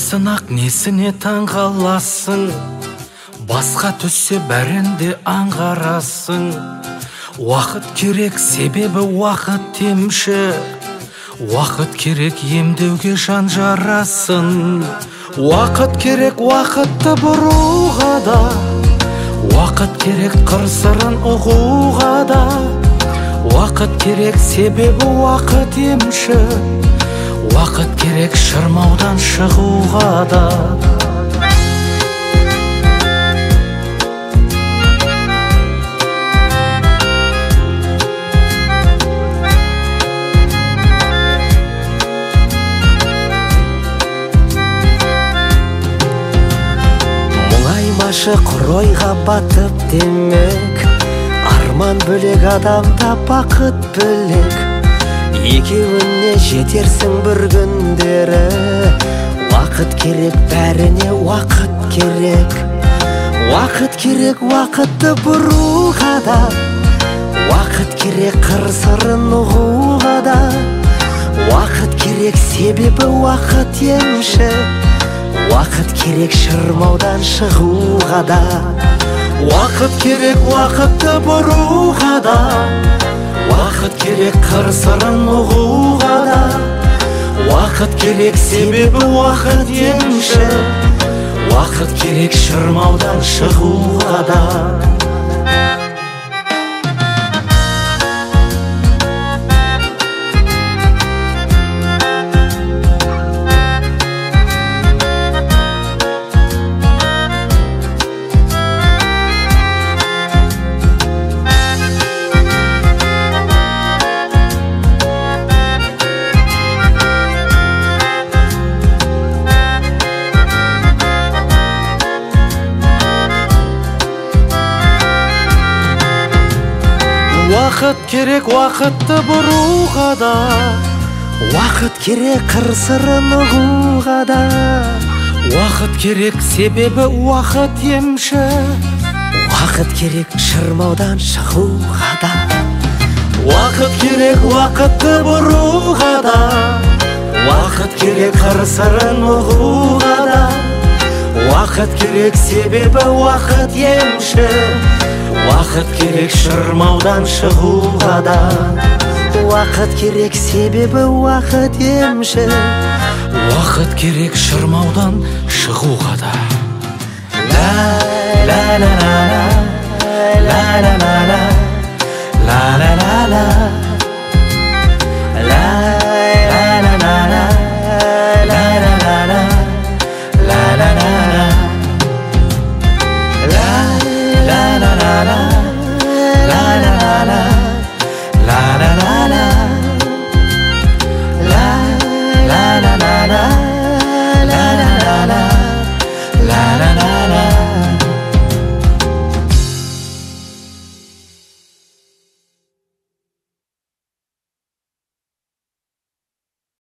сынақ несіне таң қаласың, басқа түссе бәрінде аңғарасың. Уақыт керек, себебі уақыт темші, уақыт керек емдеуге жан жарасын. Уақыт керек уақытты бұруға да, уақыт керек қыр-сырын ұғуға да. Уақыт керек, себебі уақыт емші, уақыт керек шырмаудан шығуға да. Мұңаймашы құройға батып демек, арман бөлек, адамда бақыт бөлек. Екеуіне жетерсің бір күндері, уақыт керек, бәріне уақыт керек. Уақыт керек уақытты бұруға да, уақыт керек қыр-сырын ұғуға да. Уақыт керек, себебі уақыт емші, уақыт керек шырмаудан шығуға да. Уақыт керек уақытты бұруға да, уақыт керек қыр-сырын ұғуға да. Уақыт керек, себебі уақыт емші, уақыт керек шырмаудан шығуға да. Уақыт керек уақытты бұруға да, уақыт керек қыр-сырын ұғуға да. Уақыт керек, себебі уақыт емші, уақыт керек шырмаудан шығуға да. Уақыт керек уақытты бұруға да, уақыт керек қыр-сырын ұғуға да. Уақыт керек, себебі уақыт емші, уақыт керек шырмаудан шығуға да. Уақыт керек, себебі уақыт емші, уақыт керек шырмаудан шығуға да. Ла ла ла ла ла ла ла ла ла ла ла ла.